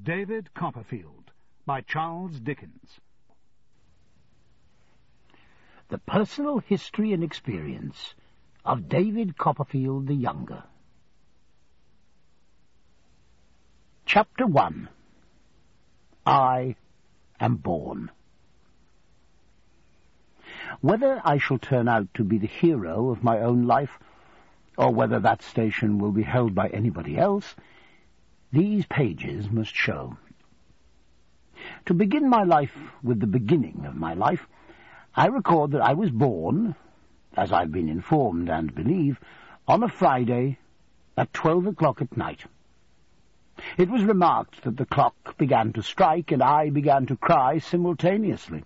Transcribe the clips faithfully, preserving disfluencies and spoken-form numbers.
David Copperfield by Charles Dickens. The Personal History and Experience of David Copperfield the Younger. Chapter one. I am born. Whether I shall turn out to be the hero of my own life, or whether that station will be held by anybody else, these pages must show. To begin my life with the beginning of my life, I record that I was born, as I've been informed and believe, on a Friday at twelve o'clock at night. It was remarked that the clock began to strike and I began to cry simultaneously.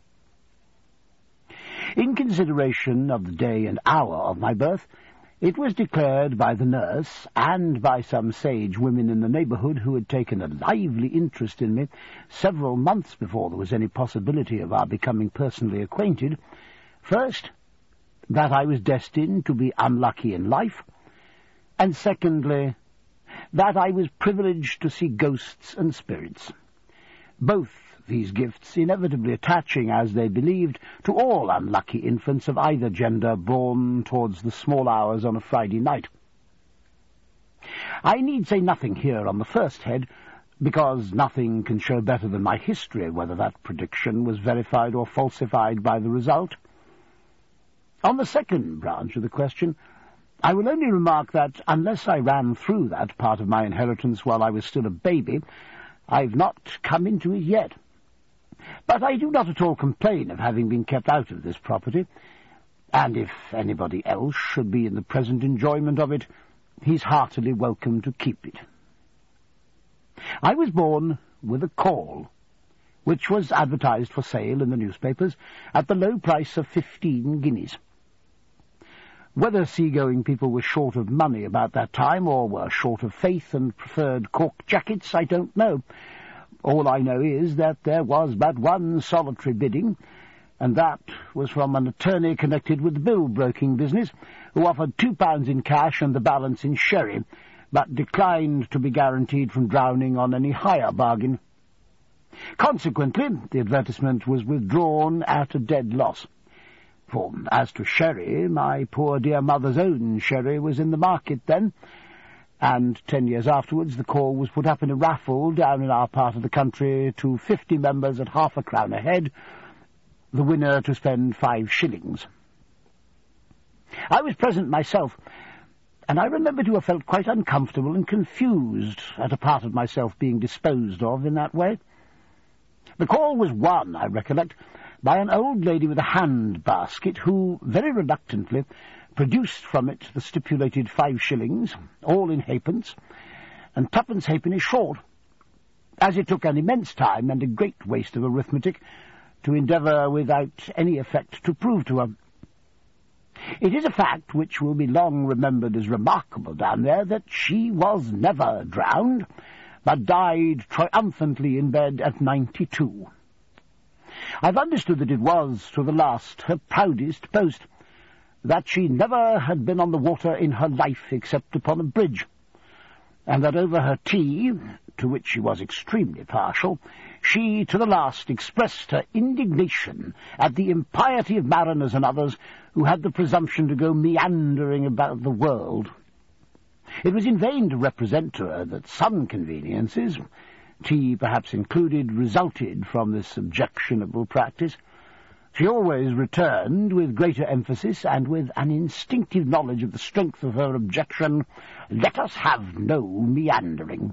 In consideration of the day and hour of my birth, it was declared by the nurse, and by some sage women in the neighbourhood who had taken a lively interest in me several months before there was any possibility of our becoming personally acquainted, first, that I was destined to be unlucky in life, and secondly, that I was privileged to see ghosts and spirits. Both these gifts inevitably attaching, as they believed, to all unlucky infants of either gender born towards the small hours on a Friday night. I need say nothing here on the first head, because nothing can show better than my history whether that prediction was verified or falsified by the result. On the second branch of the question, I will only remark that, unless I ran through that part of my inheritance while I was still a baby, I've not come into it yet. But I do not at all complain of having been kept out of this property, and if anybody else should be in the present enjoyment of it, he's heartily welcome to keep it. I was born with a caul, which was advertised for sale in the newspapers at the low price of fifteen guineas. Whether seagoing people were short of money about that time, or were short of faith and preferred cork jackets, I don't know. All I know is that there was but one solitary bidding, and that was from an attorney connected with the bill-broking business, who offered two pounds in cash and the balance in sherry, but declined to be guaranteed from drowning on any higher bargain. Consequently, the advertisement was withdrawn at a dead loss. For, as to sherry, my poor dear mother's own sherry was in the market then, and ten years afterwards the call was put up in a raffle down in our part of the country to fifty members at half a crown a head, the winner to spend five shillings. I was present myself, and I remember to have felt quite uncomfortable and confused at a part of myself being disposed of in that way. The call was won, I recollect, by an old lady with a hand-basket who, very reluctantly, produced from it the stipulated five shillings, all in halfpence, and twopence halfpenny short, as it took an immense time and a great waste of arithmetic to endeavour without any effect to prove to her. It is a fact which will be long remembered as remarkable down there that she was never drowned, but died triumphantly in bed at ninety-two. I've understood that it was, to the last, her proudest boast, that she never had been on the water in her life except upon a bridge, and that over her tea, to which she was extremely partial, she to the last expressed her indignation at the impiety of mariners and others who had the presumption to go meandering about the world. It was in vain to represent to her that some conveniences, tea perhaps included, resulted from this objectionable practice. She always returned, with greater emphasis and with an instinctive knowledge of the strength of her objection, "Let us have no meandering."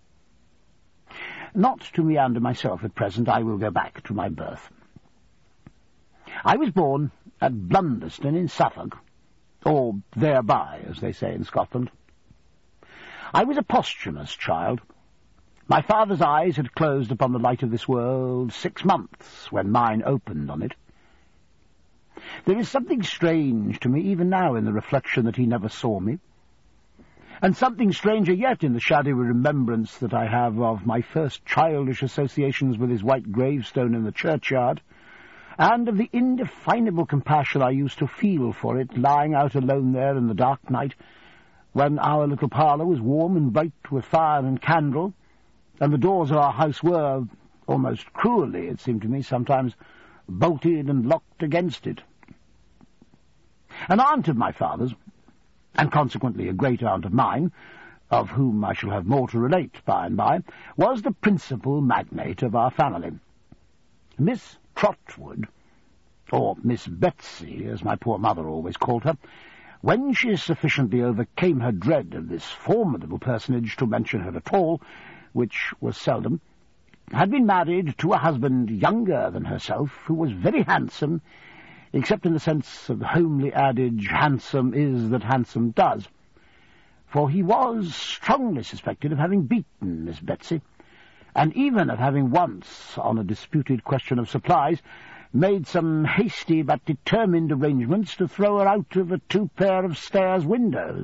Not to meander myself at present, I will go back to my birth. I was born at Blunderston in Suffolk, or thereby, as they say in Scotland. I was a posthumous child. My father's eyes had closed upon the light of this world six months when mine opened on it. There is something strange to me even now in the reflection that he never saw me, and something stranger yet in the shadowy remembrance that I have of my first childish associations with his white gravestone in the churchyard, and of the indefinable compassion I used to feel for it lying out alone there in the dark night, when our little parlour was warm and bright with fire and candle, and the doors of our house were, almost cruelly, it seemed to me, sometimes bolted and locked against it. An aunt of my father's, and consequently a great-aunt of mine, of whom I shall have more to relate by and by, was the principal magnate of our family. Miss Trotwood, or Miss Betsy, as my poor mother always called her, when she sufficiently overcame her dread of this formidable personage to mention her at all, which was seldom, had been married to a husband younger than herself, who was very handsome, except in the sense of the homely adage, handsome is that handsome does, for he was strongly suspected of having beaten Miss Betsy, and even of having once, on a disputed question of supplies, made some hasty but determined arrangements to throw her out of a two-pair of stairs window.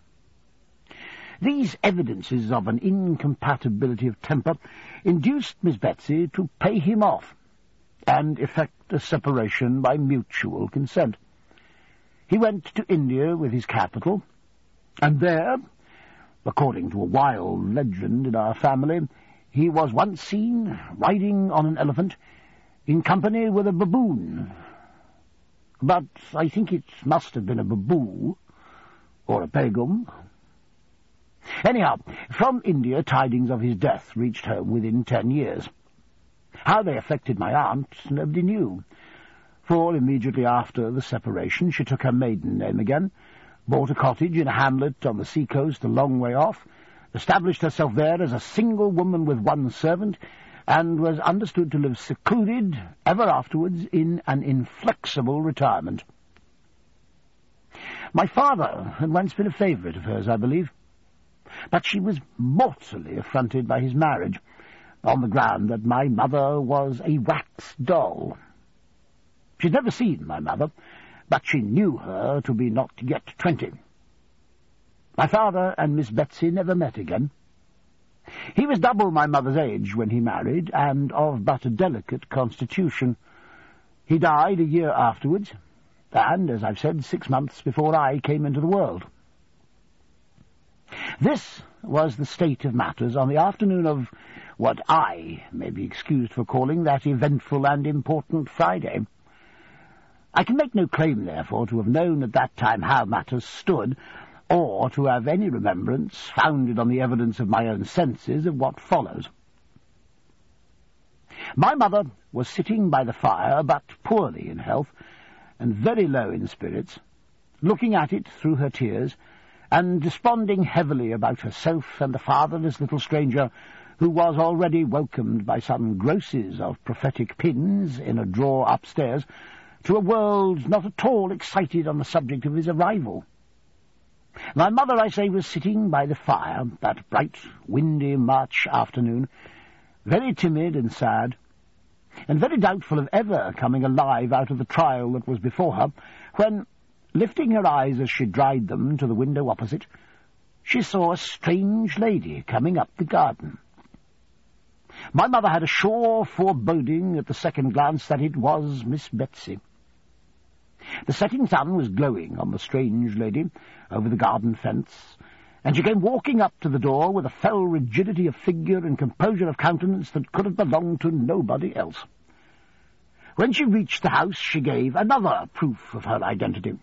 These evidences of an incompatibility of temper induced Miss Betsy to pay him off, and effect a separation by mutual consent. He went to India with his capital, and there, according to a wild legend in our family, he was once seen riding on an elephant in company with a baboon. But I think it must have been a baboo, or a begum. Anyhow, from India tidings of his death reached home within ten years. How they affected my aunt nobody knew, for immediately after the separation she took her maiden name again, bought a cottage in a hamlet on the sea-coast a long way off, established herself there as a single woman with one servant, and was understood to live secluded ever afterwards in an inflexible retirement. My father had once been a favourite of hers, I believe, but she was mortally affronted by his marriage, on the ground that my mother was a wax doll. She'd never seen my mother, but she knew her to be not yet twenty. My father and Miss Betsy never met again. He was double my mother's age when he married, and of but a delicate constitution. He died a year afterwards, and, as I've said, six months before I came into the world. This was the state of matters on the afternoon of what I may be excused for calling that eventful and important Friday. I can make no claim, therefore, to have known at that time how matters stood, or to have any remembrance, founded on the evidence of my own senses, of what follows. My mother was sitting by the fire, but poorly in health, and very low in spirits, looking at it through her tears, and desponding heavily about herself and the fatherless little stranger, who was already welcomed by some grosses of prophetic pins in a drawer upstairs, to a world not at all excited on the subject of his arrival. My mother, I say, was sitting by the fire that bright, windy March afternoon, very timid and sad, and very doubtful of ever coming alive out of the trial that was before her, when, lifting her eyes as she dried them to the window opposite, she saw a strange lady coming up the garden. My mother had a sure foreboding at the second glance that it was Miss Betsy. The setting sun was glowing on the strange lady over the garden fence, and she came walking up to the door with a fell rigidity of figure and composure of countenance that could have belonged to nobody else. When she reached the house, she gave another proof of her identity.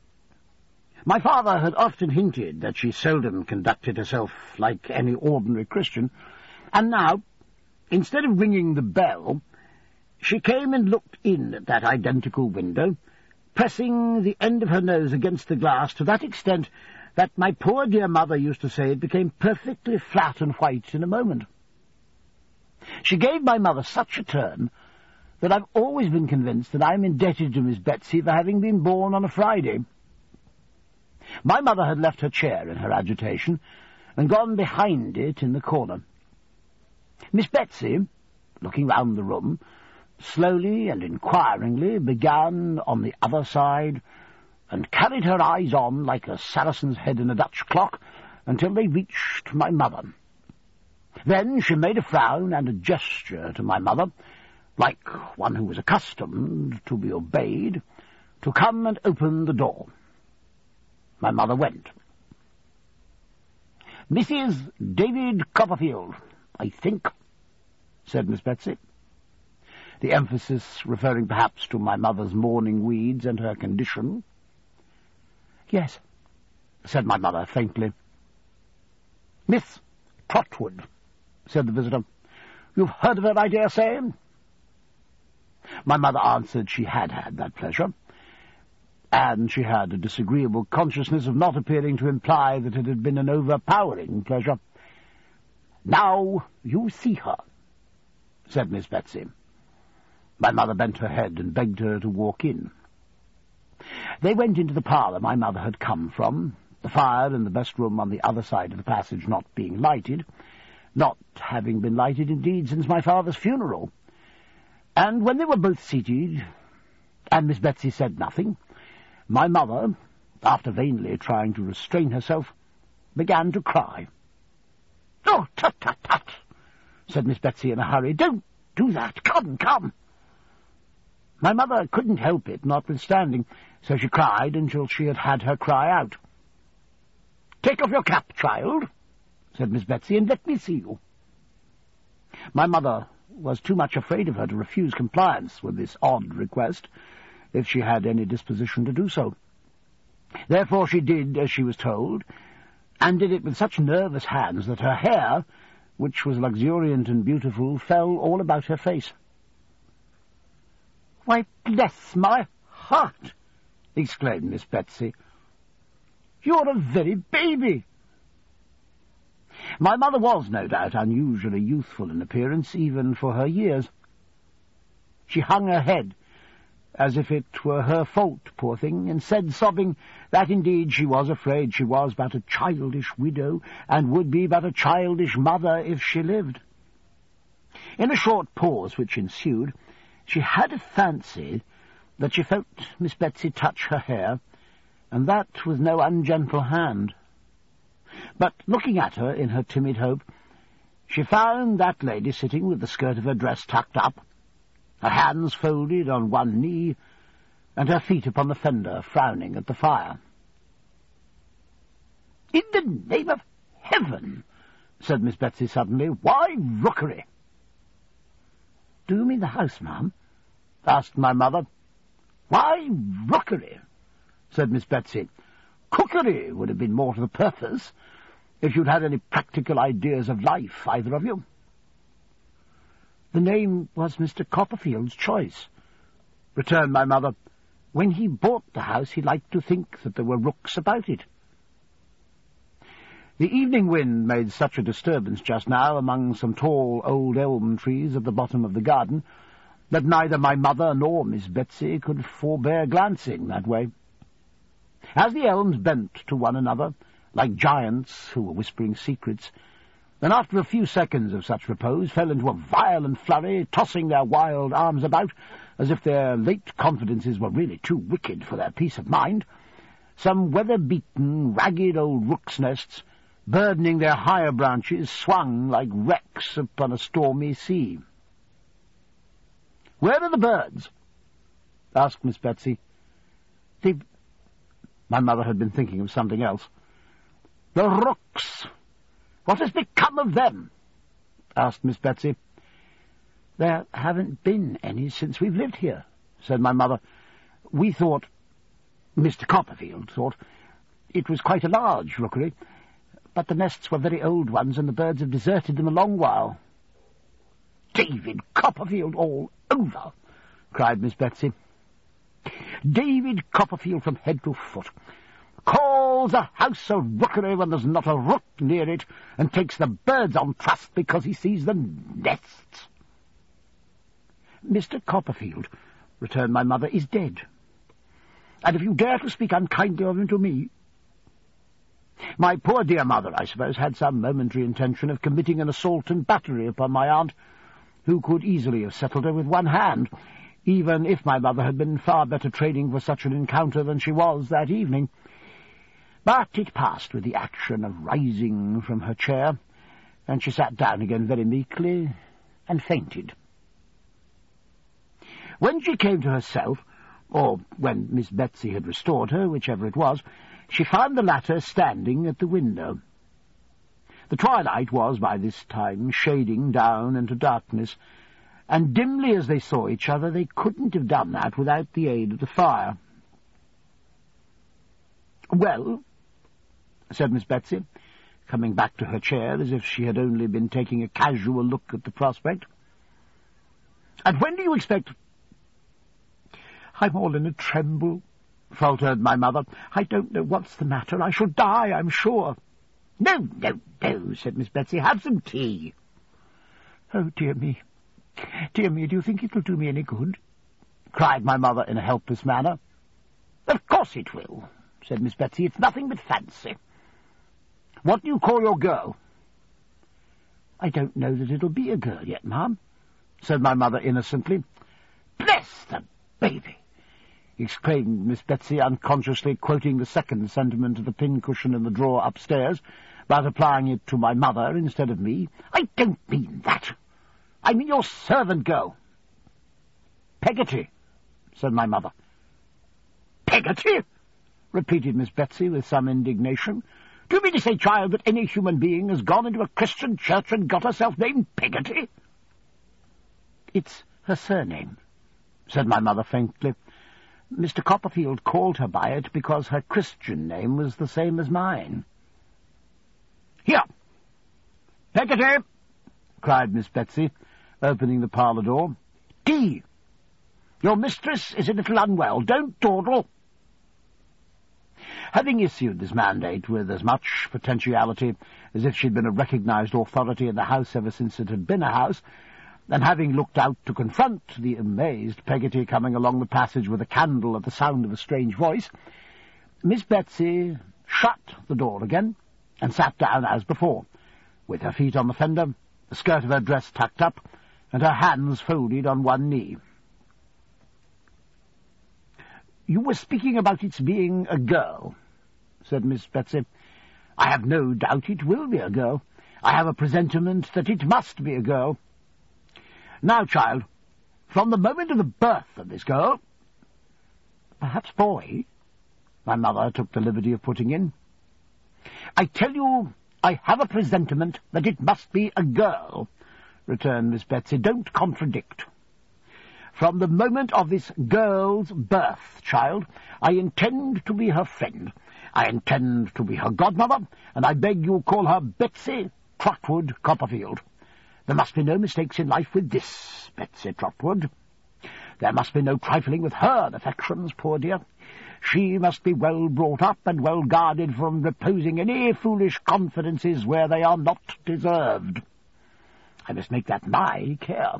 My father had often hinted that she seldom conducted herself like any ordinary Christian, and now, instead of ringing the bell, she came and looked in at that identical window, pressing the end of her nose against the glass to that extent that my poor dear mother used to say it became perfectly flat and white in a moment. She gave my mother such a turn that I've always been convinced that I'm indebted to Miss Betsy for having been born on a Friday. My mother had left her chair in her agitation and gone behind it in the corner. Miss Betsy, looking round the room, slowly and inquiringly began on the other side, and carried her eyes on like a Saracen's head in a Dutch clock until they reached my mother. Then she made a frown and a gesture to my mother, like one who was accustomed to be obeyed, to come and open the door. My mother went. "Missus David Copperfield, I think, said Miss Betsy, the emphasis referring perhaps to my mother's morning weeds and her condition. Yes, said my mother faintly. Miss Trotwood, said the visitor. You've heard of her, I dare say? My mother answered she had had that pleasure, and she had a disagreeable consciousness of not appearing to imply that it had been an overpowering pleasure. Now you see her, said Miss Betsy. My mother bent her head and begged her to walk in. They went into the parlour my mother had come from, the fire in the best room on the other side of the passage not being lighted, not having been lighted, indeed, since my father's funeral. And when they were both seated, and Miss Betsy said nothing, my mother, after vainly trying to restrain herself, began to cry. "Oh, tut, tut, tut," said Miss Betsy in a hurry. "Don't do that. Come, come." My mother couldn't help it, notwithstanding, so she cried until she had had her cry out. "Take off your cap, child," said Miss Betsy, "and let me see you." My mother was too much afraid of her to refuse compliance with this odd request, if she had any disposition to do so. Therefore she did as she was told, and did it with such nervous hands that her hair, which was luxuriant and beautiful, fell all about her face. "Why, bless my heart!" exclaimed Miss Betsy. "You're a very baby." My mother was, no doubt, unusually youthful in appearance, even for her years. She hung her head, as if it were her fault, poor thing, and said, sobbing, that indeed she was afraid she was but a childish widow, and would be but a childish mother if she lived. In a short pause which ensued, she had a fancy that she felt Miss Betsy touch her hair, and that with no ungentle hand. But looking at her in her timid hope, she found that lady sitting with the skirt of her dress tucked up, her hands folded on one knee, and her feet upon the fender, frowning at the fire. "In the name of heaven," said Miss Betsy suddenly, "why rookery?" "Do you mean the house, ma'am?" asked my mother. "Why rookery?" said Miss Betsy. "Cookery would have been more to the purpose, if you'd had any practical ideas of life, either of you." "The name was Mister Copperfield's choice," returned my mother. "When he bought the house, he liked to think that there were rooks about it." The evening wind made such a disturbance just now among some tall old elm trees at the bottom of the garden that neither my mother nor Miss Betsy could forbear glancing that way. As the elms bent to one another, like giants who were whispering secrets, then after a few seconds of such repose fell into a violent flurry, tossing their wild arms about, as if their late confidences were really too wicked for their peace of mind, some weather-beaten, ragged old rooks' nests, burdening their higher branches, swung like wrecks upon a stormy sea. "Where are the birds?" asked Miss Betsy. "They've..." My mother had been thinking of something else. "The rooks! What has become of them?" asked Miss Betsy. "There haven't been any since we've lived here," said my mother. "We thought, Mister Copperfield thought, it was quite a large rookery, but the nests were very old ones, and the birds have deserted them a long while." "David Copperfield all over!" cried Miss Betsy. "David Copperfield from head to foot. Calls a house a rookery when there's not a rook near it, and takes the birds on trust because he sees the nests." "Mister Copperfield," returned my mother, "is dead. And if you dare to speak unkindly of him to me—" My poor dear mother, I suppose, had some momentary intention of committing an assault and battery upon my aunt, who could easily have settled her with one hand, even if my mother had been far better training for such an encounter than she was that evening. But it passed with the action of rising from her chair, and she sat down again very meekly and fainted. When she came to herself, or when Miss Betsy had restored her, whichever it was, she found the latter standing at the window. The twilight was, by this time, shading down into darkness, and dimly as they saw each other, they couldn't have done that without the aid of the fire. "Well," said Miss Betsy, coming back to her chair as if she had only been taking a casual look at the prospect. "And when do you expect—" "I'm all in a tremble," faltered my mother. "I don't know what's the matter. I shall die, I'm sure." "No, no, no," said Miss Betsy. "Have some tea." "Oh, dear me. Dear me, do you think it'll do me any good?" cried my mother in a helpless manner. "Of course it will," said Miss Betsy. "It's nothing but fancy. What do you call your girl?" "I don't know that it'll be a girl yet, ma'am," said my mother innocently. "Bless the baby!" exclaimed Miss Betsy, unconsciously quoting the second sentiment of the pincushion in the drawer upstairs, but applying it to my mother instead of me. "I don't mean that. I mean your servant girl." "Peggotty," said my mother. "Peggotty?" repeated Miss Betsy with some indignation. "Do you mean to say, child, that any human being has gone into a Christian church and got herself named Peggotty?" "It's her surname," said my mother faintly. "Mister Copperfield called her by it because her Christian name was the same as mine." "Here! Peggotty!" cried Miss Betsy, opening the parlour door. "Tea! Your mistress is a little unwell. Don't dawdle." Having issued this mandate with as much potentiality as if she'd been a recognised authority in the house ever since it had been a house, and having looked out to confront the amazed Peggotty coming along the passage with a candle at the sound of a strange voice, Miss Betsy shut the door again and sat down as before, with her feet on the fender, the skirt of her dress tucked up, and her hands folded on one knee. "You were speaking about its being a girl," said Miss Betsy. "I have no doubt it will be a girl. I have a presentiment that it must be a girl. Now, child, from the moment of the birth of this girl—" "Perhaps boy," my mother took the liberty of putting in. "I tell you, I have a presentiment that it must be a girl," returned Miss Betsy. "Don't contradict. From the moment of this girl's birth, child, I intend to be her friend. I intend to be her godmother, and I beg you'll call her Betsy Trotwood Copperfield. There must be no mistakes in life with this Betsy Trotwood. There must be no trifling with her affections, poor dear. She must be well brought up and well guarded from reposing any foolish confidences where they are not deserved. I must make that my care."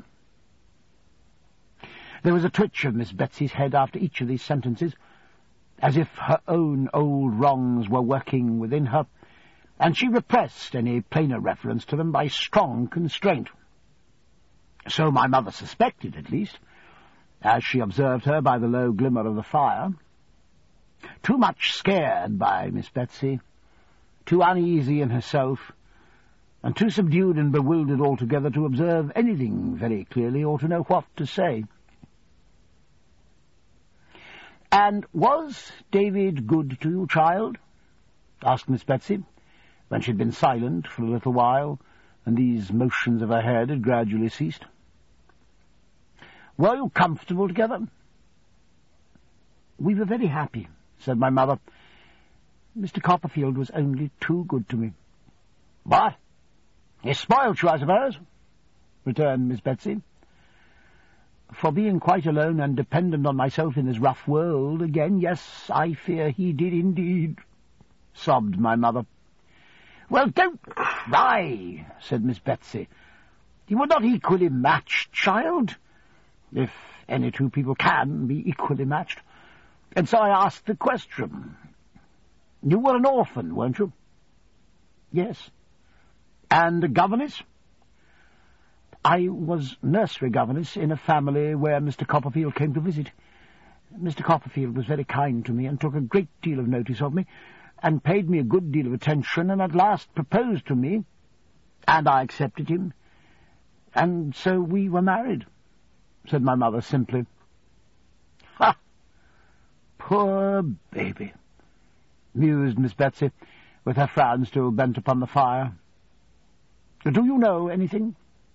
There was a twitch of Miss Betsy's head after each of these sentences, as if her own old wrongs were working within her, and she repressed any plainer reference to them by strong constraint. So my mother suspected, at least, as she observed her by the low glimmer of the fire. Too much scared by Miss Betsy, too uneasy in herself, and too subdued and bewildered altogether to observe anything very clearly or to know what to say. "And was David good to you, child?" asked Miss Betsy, when she had been silent for a little while, and these motions of her head had gradually ceased. "Were you comfortable together?" "We were very happy," said my mother. "Mister Copperfield was only too good to me." "What? He spoiled you, I suppose?" returned Miss Betsy. "For being quite alone and dependent on myself in this rough world again, yes, I fear he did indeed," sobbed my mother. "Well, don't cry," said Miss Betsy. "You were not equally matched, child, if any two people can be equally matched. And so I asked the question. You were an orphan, weren't you?" "Yes." "And a governess?" "I was nursery governess in a family where Mister Copperfield came to visit. Mister Copperfield was very kind to me and took a great deal of notice of me, and paid me a good deal of attention, and at last proposed to me, and I accepted him, and so we were married," said my mother simply. "Ha! Poor baby," mused Miss Betsy, with her frown still bent upon the fire. Do you know anything?"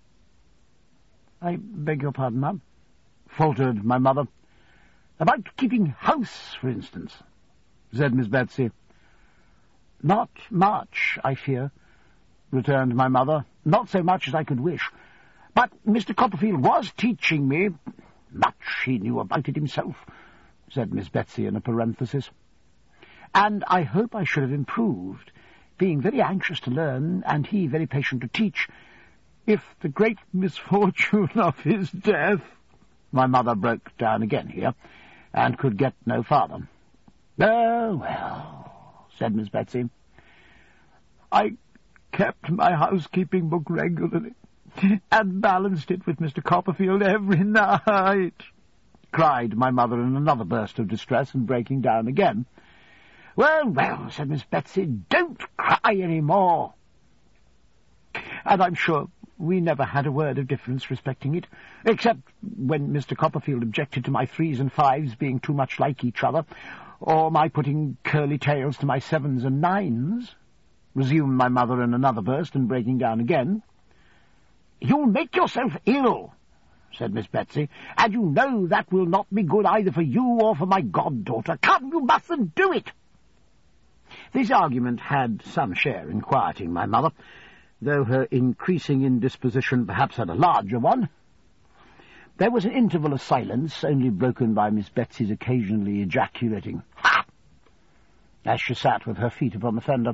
"I beg your pardon, ma'am," faltered my mother. "About keeping house, for instance," said Miss Betsy. "Not much, I fear," returned my mother. "Not so much as I could wish. But Mister Copperfield was teaching me—" "Much he knew about it himself," said Miss Betsy in a parenthesis. "And I hope I should have improved, being very anxious to learn, and he very patient to teach, if the great misfortune of his death—" My mother broke down again here, and could get no farther. "Oh, well," said Miss Betsy. "I kept my housekeeping book regularly, and balanced it with Mister Copperfield every night," cried my mother in another burst of distress, and breaking down again. "Well, well," said Miss Betsy, "don't cry any more." And I'm sure we never had a word of difference respecting it, except when Mister Copperfield objected to my threes and fives being too much like each other, or my putting curly tails to my sevens and nines, resumed my mother in another burst, and breaking down again. "You'll make yourself ill," said Miss Betsy, "and you know that will not be good either for you or for my goddaughter. Come, you mustn't do it." This argument had some share in quieting my mother, though her increasing indisposition perhaps had a larger one. There was an interval of silence, only broken by Miss Betsy's occasionally ejaculating "Ha!" as she sat with her feet upon the fender.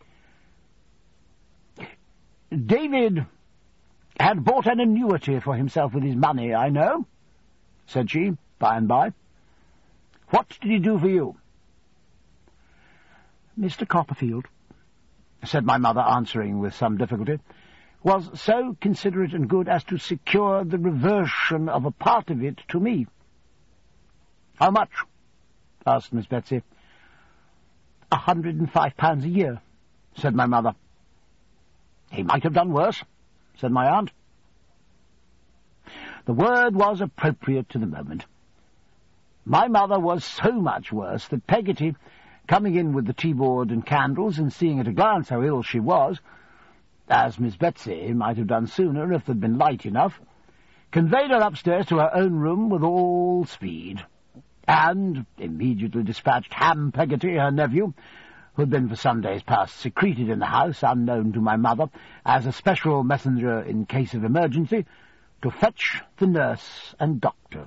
"David had bought an annuity for himself with his money, I know," said she, by and by. "What did he do for you?" "Mister Copperfield," said my mother, answering with some difficulty, "was so considerate and good as to secure the reversion of a part of it to me." "How much?" asked Miss Betsy. "A hundred and five pounds a year," said my mother. "He might have done worse," said my aunt. The word was appropriate to the moment. My mother was so much worse that Peggotty, coming in with the tea-board and candles, and seeing at a glance how ill she was, as Miss Betsy might have done sooner if there'd been light enough, conveyed her upstairs to her own room with all speed, and immediately dispatched Ham Peggotty, her nephew, who had been for some days past secreted in the house, unknown to my mother, as a special messenger in case of emergency, to fetch the nurse and doctor.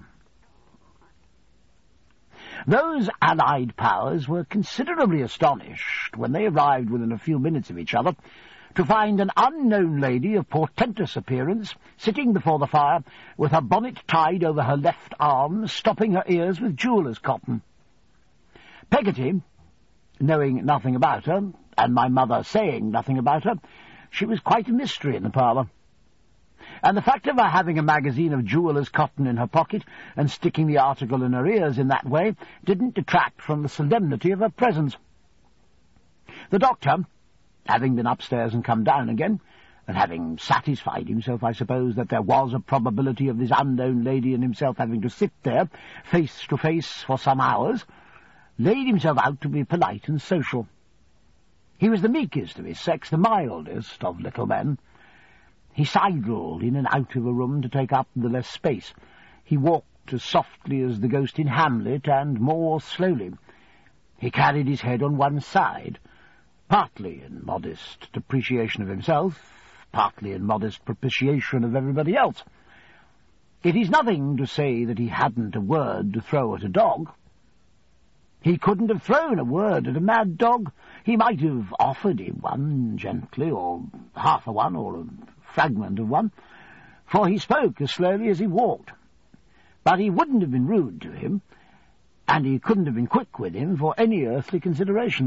Those allied powers were considerably astonished, when they arrived within a few minutes of each other, to find an unknown lady of portentous appearance sitting before the fire, with her bonnet tied over her left arm, stopping her ears with jeweller's cotton. Peggotty, knowing nothing about her, and my mother saying nothing about her, she was quite a mystery in the parlour. And the fact of her having a magazine of jeweller's cotton in her pocket, and sticking the article in her ears in that way, didn't detract from the solemnity of her presence. The doctor, having been upstairs and come down again, and having satisfied himself, I suppose, that there was a probability of this unknown lady and himself having to sit there, face to face, for some hours, laid himself out to be polite and social. He was the meekest of his sex, the mildest of little men. He sidled in and out of a room to take up the less space. He walked as softly as the ghost in Hamlet, and more slowly. He carried his head on one side, partly in modest depreciation of himself, partly in modest propitiation of everybody else. It is nothing to say that he hadn't a word to throw at a dog. He couldn't have thrown a word at a mad dog. He might have offered him one gently, or half a one, or a fragment of one, for he spoke as slowly as he walked. But he wouldn't have been rude to him, and he couldn't have been quick with him for any earthly consideration.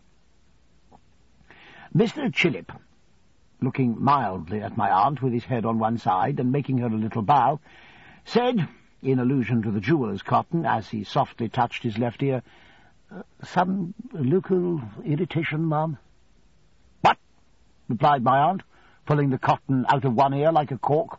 Mister Chillip, looking mildly at my aunt with his head on one side and making her a little bow, said, in allusion to the jeweller's cotton, as he softly touched his left ear, uh, "Some local irritation, ma'am?" "What?" replied my aunt, pulling the cotton out of one ear like a cork.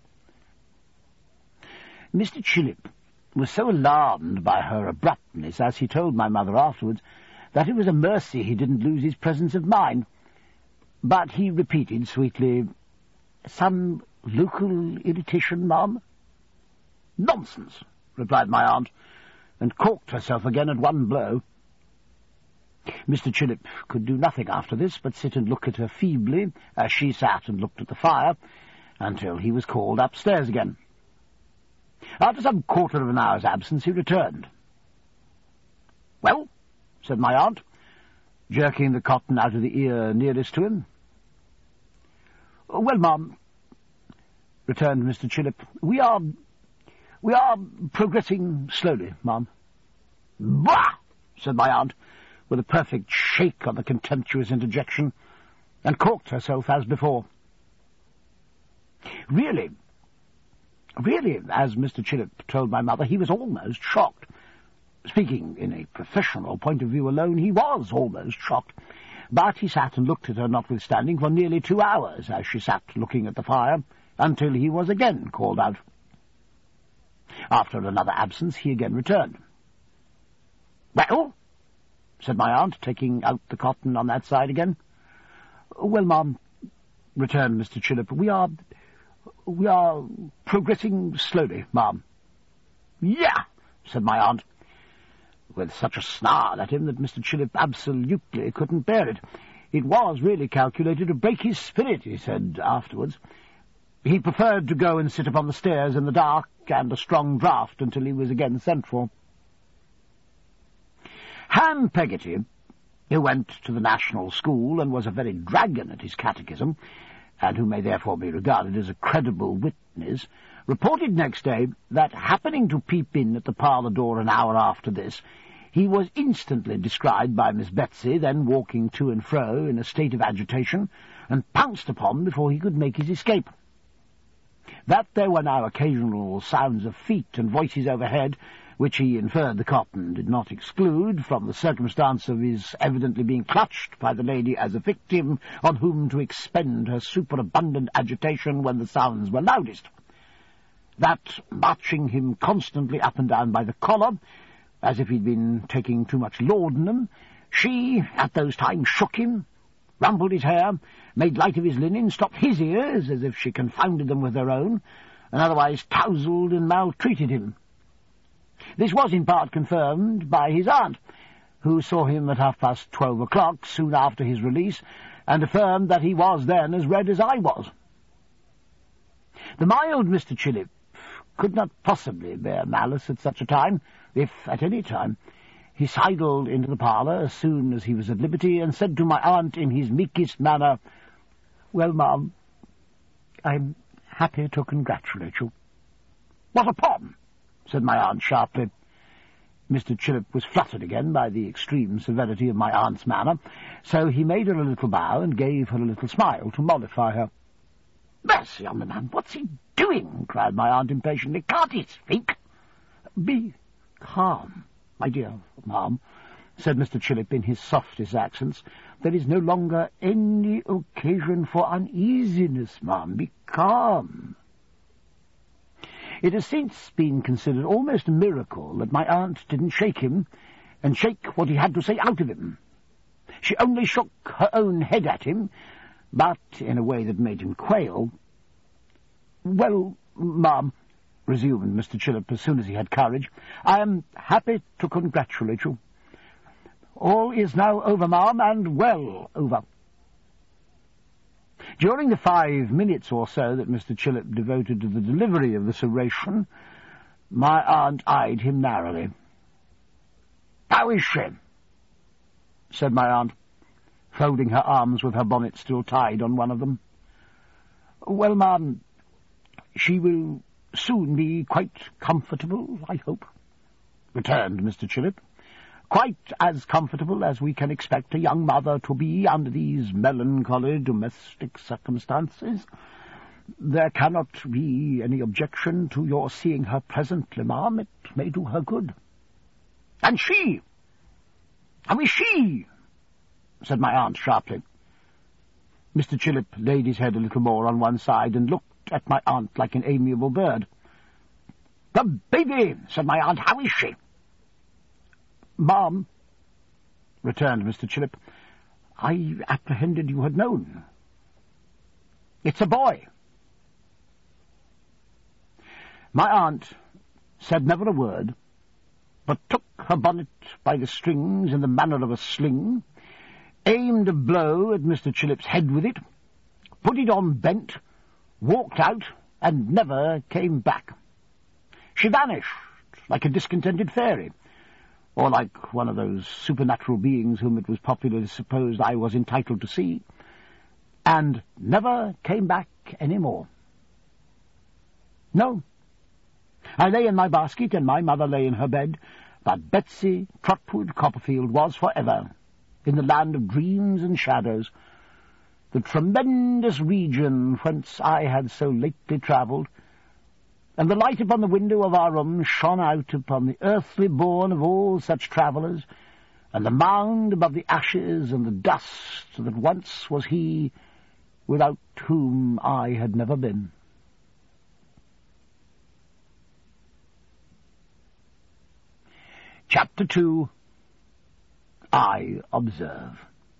Mister Chillip was so alarmed by her abruptness, as he told my mother afterwards, that it was a mercy he didn't lose his presence of mind. But he repeated sweetly, Some local irritation, ma'am? Nonsense, replied my aunt, and corked herself again at one blow. Mister Chillip could do nothing after this but sit and look at her feebly as she sat and looked at the fire until he was called upstairs again. After some quarter of an hour's absence he returned. "Well," said my aunt, jerking the cotton out of the ear nearest to him. "Well, ma'am," returned Mister Chillip, we are... we are progressing slowly, ma'am." "Bah!" said my aunt, with a perfect shake on the contemptuous interjection, and corked herself as before. Really, really, as Mister Chillip told my mother, he was almost shocked. Speaking in a professional point of view alone, he was almost shocked. But he sat and looked at her notwithstanding for nearly two hours as she sat looking at the fire, until he was again called out. After another absence he again returned. "Well?" said my aunt, taking out the cotton on that side again. "Well, ma'am," returned Mister Chillip, we are... we are progressing slowly, ma'am." "Yeah," said my aunt, with such a snarl at him that Mister Chillip absolutely couldn't bear it. It was really calculated to break his spirit, he said afterwards. He preferred to go and sit upon the stairs in the dark and a strong draught until he was again sent for. Ham Peggotty, who went to the National School and was a very dragon at his catechism, and who may therefore be regarded as a credible witness, reported next day that, happening to peep in at the parlour door an hour after this, he was instantly descried by Miss Betsy, then walking to and fro in a state of agitation, and pounced upon before he could make his escape. That there were now occasional sounds of feet and voices overhead, which he inferred the cotton did not exclude from the circumstance of his evidently being clutched by the lady as a victim on whom to expend her superabundant agitation when the sounds were loudest. That, marching him constantly up and down by the collar, as if he'd been taking too much laudanum, she, at those times, shook him, rumpled his hair, made light of his linen, stopped his ears as if she confounded them with her own, and otherwise touzled and maltreated him. This was in part confirmed by his aunt, who saw him at half-past twelve o'clock, soon after his release, and affirmed that he was then as red as I was. The mild Mister Chillip could not possibly bear malice at such a time, if at any time. He sidled into the parlour as soon as he was at liberty, and said to my aunt in his meekest manner, "Well, ma'am, I'm happy to congratulate you." "What upon?" said my aunt sharply. Mister Chillip was fluttered again by the extreme severity of my aunt's manner, so he made her a little bow and gave her a little smile to mollify her. "Mercy on the man, what's he doing?" cried my aunt impatiently. "Can't he speak?" "Be calm, my dear ma'am," said Mister Chillip in his softest accents. "There is no longer any occasion for uneasiness, ma'am. Be calm." It has since been considered almost a miracle that my aunt didn't shake him, and shake what he had to say out of him. She only shook her own head at him, but in a way that made him quail. "Well, ma'am," resumed Mister Chillip as soon as he had courage, "I am happy to congratulate you. All is now over, ma'am, and well over." During the five minutes or so that Mister Chillip devoted to the delivery of this oration, my aunt eyed him narrowly. "How is she?" said my aunt, folding her arms with her bonnet still tied on one of them. "Well, ma'am, she will soon be quite comfortable, I hope," returned Mister Chillip. "Quite as comfortable as we can expect a young mother to be under these melancholy domestic circumstances. There cannot be any objection to your seeing her presently, ma'am. It may do her good." "And she? How is she?" said my aunt sharply. Mister Chillip laid his head a little more on one side and looked at my aunt like an amiable bird. "The baby," said my aunt. "How is she?" "Ma'am," returned Mister Chillip, "I apprehended you had known." "It's a boy," My aunt said never a word, but took her bonnet by the strings in the manner of a sling, aimed a blow at Mister Chillip's head with it, put it on bent, walked out, and never came back. She vanished like a discontented fairy, or like one of those supernatural beings whom it was popularly supposed I was entitled to see, and never came back any more. No. I lay in my basket, and my mother lay in her bed, but Betsy Trotwood Copperfield was for ever in the land of dreams and shadows, the tremendous region whence I had so lately travelled, and the light upon the window of our room shone out upon the earthly bourne of all such travellers, and the mound above the ashes and the dust that once was he without whom I had never been. Chapter two. I Observe.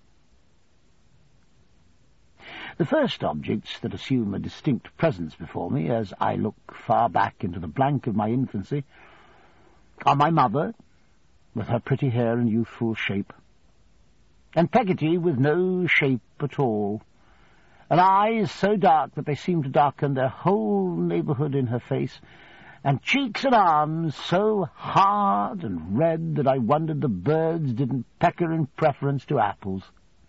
The first objects that assume a distinct presence before me as I look far back into the blank of my infancy are my mother, with her pretty hair and youthful shape, and Peggotty with no shape at all, and eyes so dark that they seem to darken their whole neighbourhood in her face, and cheeks and arms so hard and red that I wondered the birds didn't peck her in preference to apples.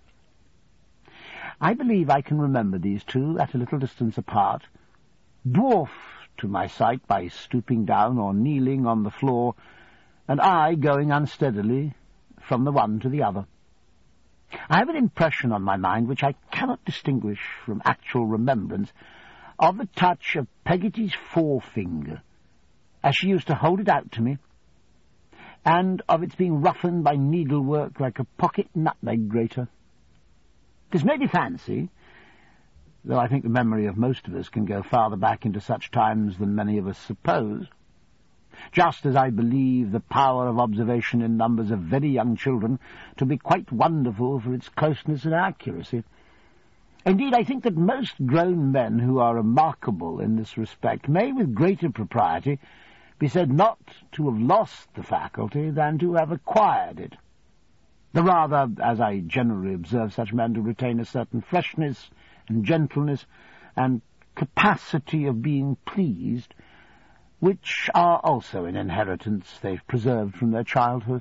I believe I can remember these two at a little distance apart, dwarfed to my sight by stooping down or kneeling on the floor, and I going unsteadily from the one to the other. I have an impression on my mind which I cannot distinguish from actual remembrance of the touch of Peggotty's forefinger as she used to hold it out to me, and of its being roughened by needlework like a pocket nutmeg grater. This may be fancy, though I think the memory of most of us can go farther back into such times than many of us suppose, just as I believe the power of observation in numbers of very young children to be quite wonderful for its closeness and accuracy. Indeed, I think that most grown men who are remarkable in this respect may with greater propriety be said not to have lost the faculty than to have acquired it. The rather, as I generally observe such men to retain a certain freshness and gentleness and capacity of being pleased, which are also an inheritance they've preserved from their childhood.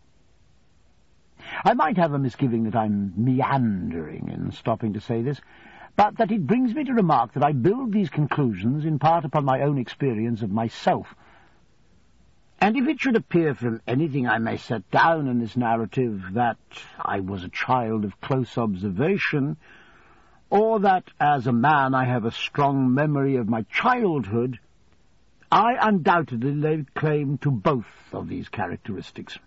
I might have a misgiving that I'm meandering in stopping to say this, but that it brings me to remark that I build these conclusions in part upon my own experience of myself. And if it should appear from anything I may set down in this narrative that I was a child of close observation, or that as a man I have a strong memory of my childhood, I undoubtedly lay claim to both of these characteristics.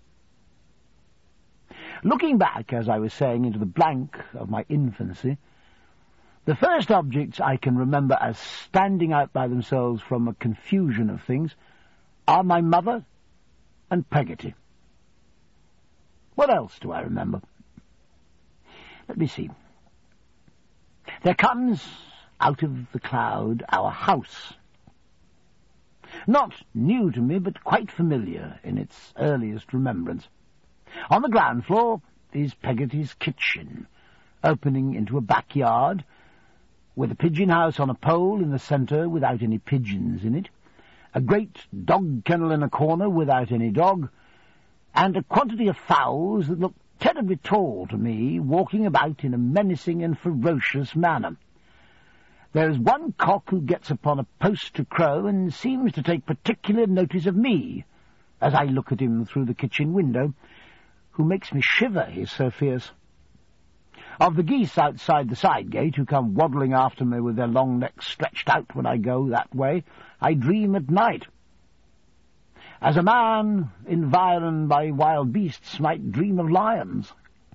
Looking back, as I was saying, into the blank of my infancy, the first objects I can remember as standing out by themselves from a confusion of things are my mother and Peggotty. What else do I remember? Let me see. There comes out of the cloud our house. Not new to me, but quite familiar in its earliest remembrance. On the ground floor is Peggotty's kitchen, opening into a backyard, with a pigeon house on a pole in the centre without any pigeons in it, a great dog kennel in a corner without any dog, and a quantity of fowls that look terribly tall to me, walking about in a menacing and ferocious manner. There is one cock who gets upon a post to crow and seems to take particular notice of me, as I look at him through the kitchen window, who makes me shiver, he's so fierce. Of the geese outside the side gate, who come waddling after me with their long necks stretched out when I go that way, I dream at night, as a man environed by wild beasts might dream of lions.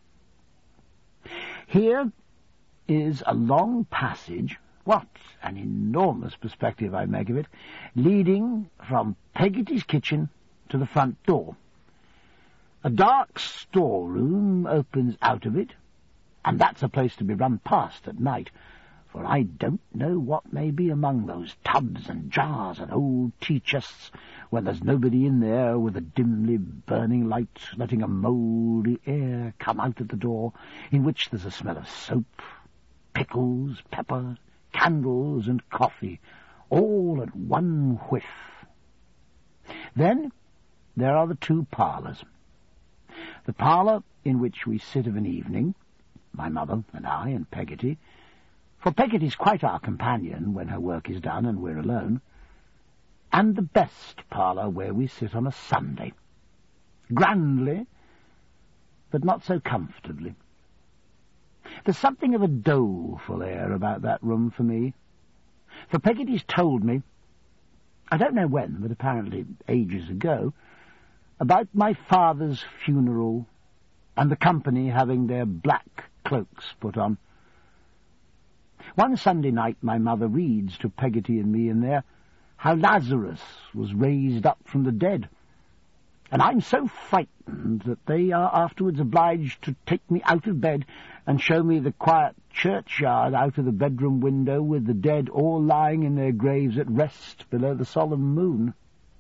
Here is a long passage, what an enormous perspective I make of it, leading from Peggotty's kitchen to the front door. A dark storeroom opens out of it, and that's a place to be run past at night, for I don't know what may be among those tubs and jars and old tea-chests when there's nobody in there with a dimly burning light letting a mouldy air come out at the door, in which there's a smell of soap, pickles, pepper, candles, and coffee, all at one whiff. Then there are the two parlours. The parlour in which we sit of an evening, my mother and I and Peggotty, for Peggotty's quite our companion when her work is done and we're alone, and the best parlour where we sit on a Sunday, grandly, but not so comfortably. There's something of a doleful air about that room for me, for Peggotty's told me, I don't know when, but apparently ages ago, about my father's funeral and the company having their black cloaks put on. One Sunday night my mother reads to Peggotty and me in there how Lazarus was raised up from the dead, and I'm so frightened that they are afterwards obliged to take me out of bed and show me the quiet churchyard out of the bedroom window with the dead all lying in their graves at rest below the solemn moon.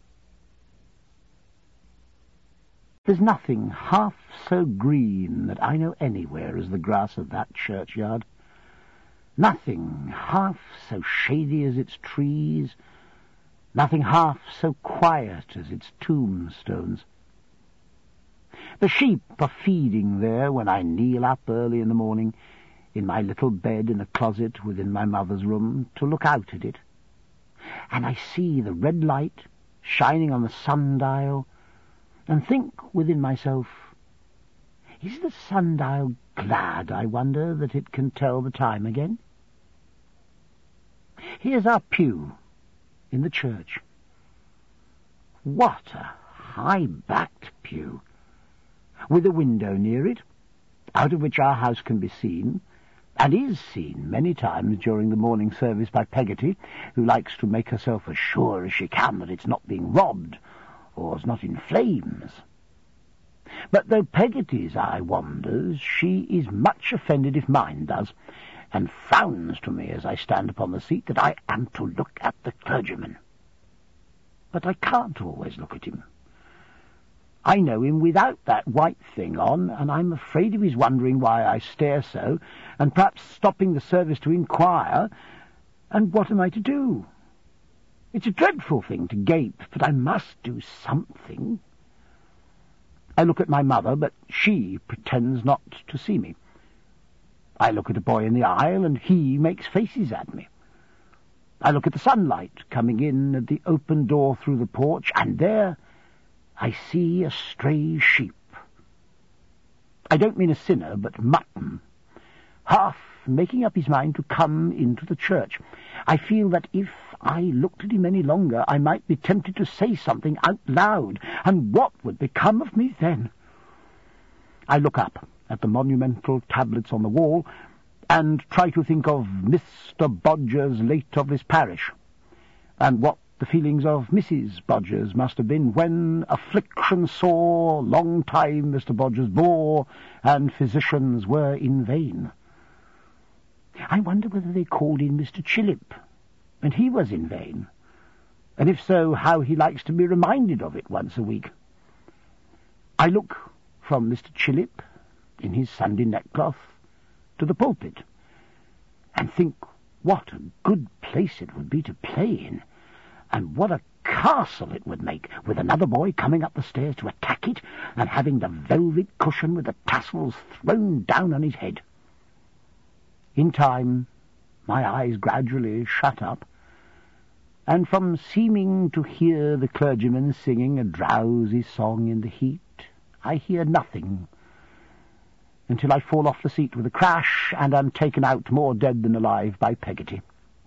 There's nothing half so green that I know anywhere as the grass of that churchyard. Nothing half so shady as its trees, nothing half so quiet as its tombstones. The sheep are feeding there when I kneel up early in the morning in my little bed in a closet within my mother's room to look out at it, and I see the red light shining on the sundial, and think within myself, is the sundial glad, I wonder, that it can tell the time again? Here's our pew in the church. What a high-backed pew, with a window near it, out of which our house can be seen, and is seen many times during the morning service by Peggotty, who likes to make herself as sure as she can that it's not being robbed, or is not in flames. But though Peggotty's eye wanders, she is much offended if mine does, and frowns to me as I stand upon the seat that I am to look at the clergyman. But I can't always look at him. I know him without that white thing on, and I'm afraid of his wondering why I stare so, and perhaps stopping the service to inquire, and what am I to do? It's a dreadful thing to gape, but I must do something. I look at my mother, but she pretends not to see me. I look at a boy in the aisle, and he makes faces at me. I look at the sunlight coming in at the open door through the porch, and there I see a stray sheep. I don't mean a sinner, but mutton, half making up his mind to come into the church. I feel that if I looked at him any longer, I might be tempted to say something out loud, and what would become of me then? I look up at the monumental tablets on the wall, and try to think of Mister Bodgers, late of this parish, and what the feelings of Missus Bodgers must have been when affliction sore, long time Mister Bodgers bore, and physicians were in vain. I wonder whether they called in Mister Chillip, and he was in vain, and if so, how he likes to be reminded of it once a week. I look from Mister Chillip, in his Sunday neckcloth, to the pulpit, and think what a good place it would be to play in, and what a castle it would make, with another boy coming up the stairs to attack it, and having the velvet cushion with the tassels thrown down on his head. In time, my eyes gradually shut up, and from seeming to hear the clergyman singing a drowsy song in the heat, I hear nothing, until I fall off the seat with a crash, and am taken out more dead than alive by Peggotty.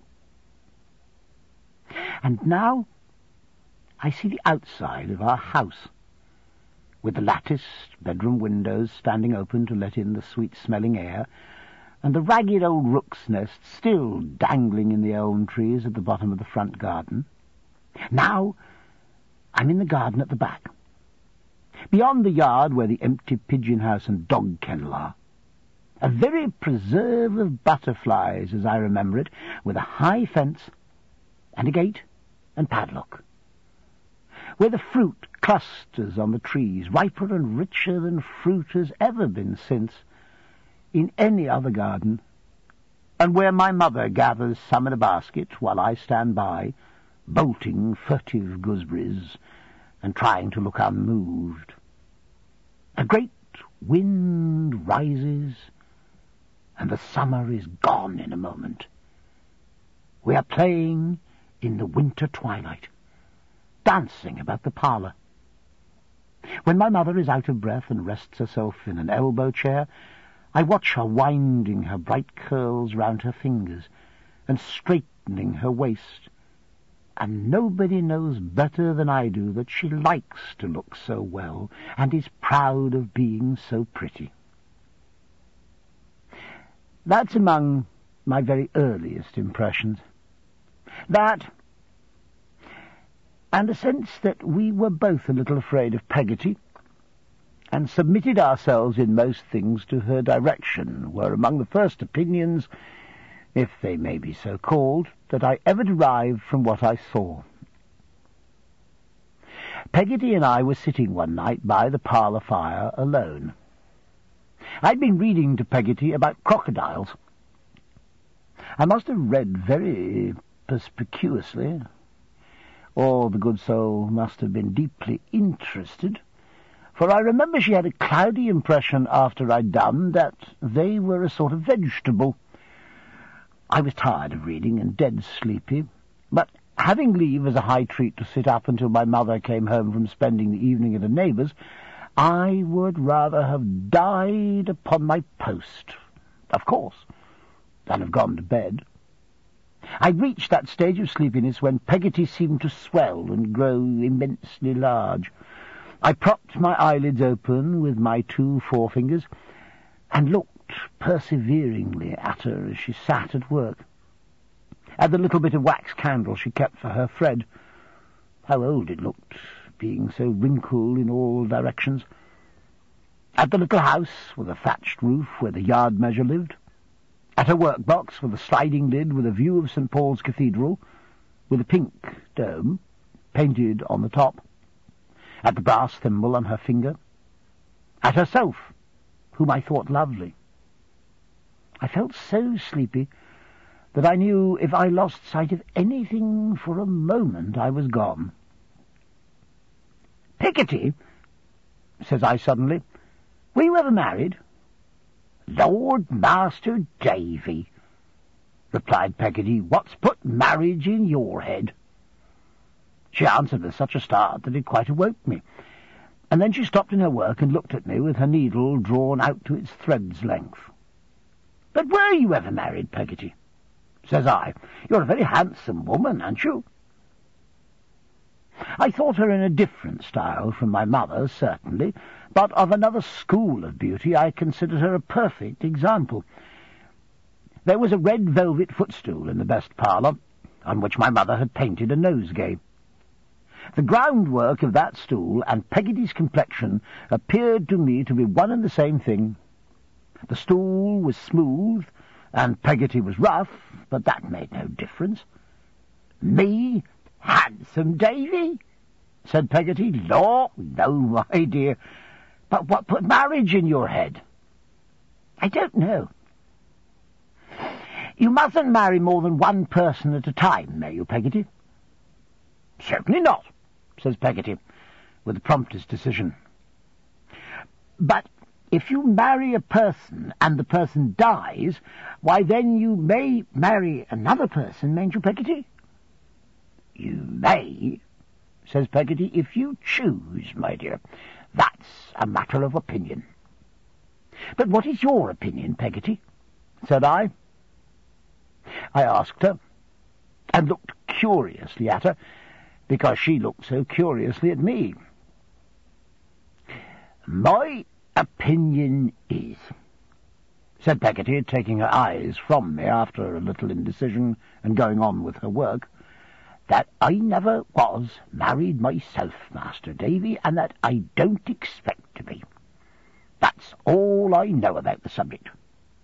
And now I see the outside of our house, with the latticed bedroom windows standing open to let in the sweet-smelling air, and the ragged old rook's nest still dangling in the elm trees at the bottom of the front garden. Now I'm in the garden at the back, beyond the yard where the empty pigeon house and dog kennel are, a very preserve of butterflies, as I remember it, with a high fence and a gate and padlock, where the fruit clusters on the trees, riper and richer than fruit has ever been since in any other garden, and where my mother gathers some in a basket while I stand by, bolting furtive gooseberries and trying to look unmoved. A great wind rises, and the summer is gone in a moment. We are playing in the winter twilight, dancing about the parlour. When my mother is out of breath and rests herself in an elbow chair, I watch her winding her bright curls round her fingers and straightening her waist, and nobody knows better than I do that she likes to look so well and is proud of being so pretty. That's among my very earliest impressions. That, and a sense that we were both a little afraid of Peggotty, and submitted ourselves in most things to her direction, were among the first opinions, if they may be so called, that I ever derived from what I saw. Peggotty and I were sitting one night by the parlour fire alone. I'd been reading to Peggotty about crocodiles. I must have read very perspicuously, or the good soul must have been deeply interested, for I remember she had a cloudy impression after I'd done that they were a sort of vegetable. I was tired of reading and dead sleepy, but having leave as a high treat to sit up until my mother came home from spending the evening at a neighbour's, I would rather have died upon my post, of course, than have gone to bed. I reached that stage of sleepiness when Peggotty seemed to swell and grow immensely large. I propped my eyelids open with my two forefingers and looked perseveringly at her as she sat at work, at the little bit of wax candle she kept for her Fred. How old it looked, being so wrinkled in all directions. At the little house with a thatched roof where the yard measure lived. At her workbox with a sliding lid with a view of Saint Paul's Cathedral, with a pink dome painted on the top. At the brass thimble on her finger. At herself, whom I thought lovely. I felt so sleepy that I knew if I lost sight of anything for a moment I was gone. "Peggotty," says I suddenly, "were you ever married?" "Lord, Master Davy," replied Peggotty, "what's put marriage in your head?" She answered with such a start that it quite awoke me, and then she stopped in her work and looked at me with her needle drawn out to its thread's length. "But were you ever married, Peggotty?" says I. "You're a very handsome woman, aren't you?" I thought her in a different style from my mother, certainly, but of another school of beauty. I considered her a perfect example. There was a red velvet footstool in the best parlour, on which my mother had painted a nosegay. The groundwork of that stool and Peggotty's complexion appeared to me to be one and the same thing. The stool was smooth, and Peggotty was rough, but that made no difference. "Me handsome, Davy?" said Peggotty. "Law, no, my dear. But what put marriage in your head?" "I don't know." "You mustn't marry more than one person at a time, may you, Peggotty?" "Certainly not," says Peggotty, with the promptest decision. "But if you marry a person and the person dies, why then you may marry another person, mayn't you, Peggotty?" "You may," says Peggotty, "if you choose, my dear. That's a matter of opinion." "But what is your opinion, Peggotty?" said I. I asked her, and looked curiously at her, because she looked so curiously at me. "My opinion is," said Peggotty, taking her eyes from me after a little indecision and going on with her work, "that I never was married myself, Master Davy, and that I don't expect to be. That's all I know about the subject.